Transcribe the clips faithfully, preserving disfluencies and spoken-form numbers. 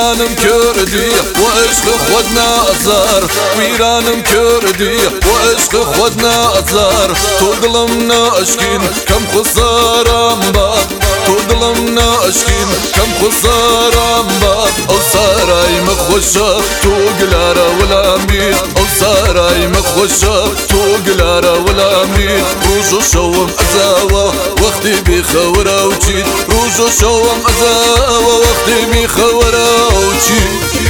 ويرانم كردي وعشق خودنا أزار ويرانم كردي وعشق خودنا أزار تو دلمنا أشكين كم خسارة باب تو دلمنا أشكين كم خسارة باب أو ساراي مخوشة تو قلارة ولا ميت أو ساراي مخوشة تو قلارة ولا ميت روجو شوم أزاوة وقتي بخورة وجيت روجو شوم أزاوة وقتي بخورة وجيت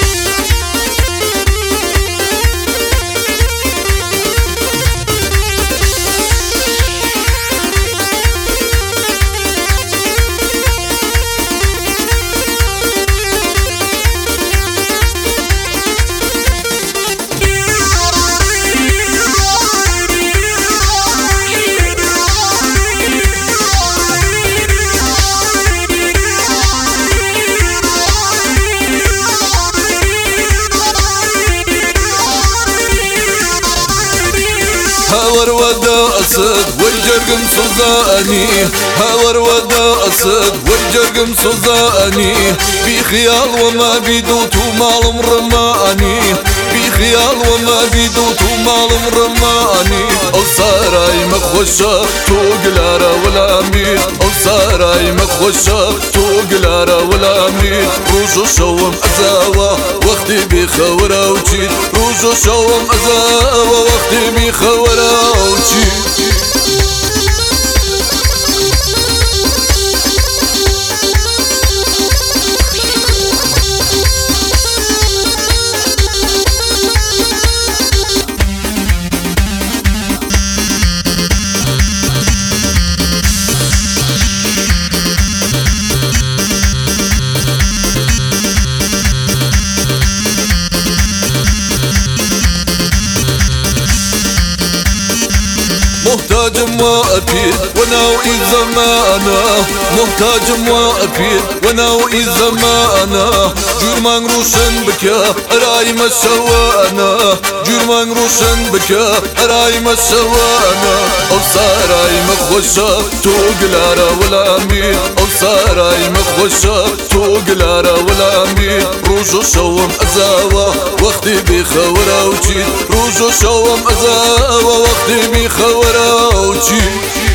هاور ودا أسد والجرقم صزاني هاور ودا أسد والجرقم صزاني بخيال وما بيدوت ومال رماني بخيال وما بيدوت ومال رماني أو ساراي مخوشة تو قلارة ولا ميت أو ساراي مخوشة تو قلارة ولا ميت روجو شوم أزاوة وقتي بخورة وجيت روجو شوم أزاوة وقتي بخورة وجيت محتاج موافيد وناوي زمانه محتاج موافيد وناوي زمانه جرمان روشن بكا راي مسوانا جرمان روشن بكا راي مسوانا او ساراي مخوشة تو قلارة ولا ميت او ساراي مخوشة تو قلارة ولا ميت روجو شوم أزاوة وقتي بخورة وجيت روجو شوم أزاوة وقتي بخورة وجيت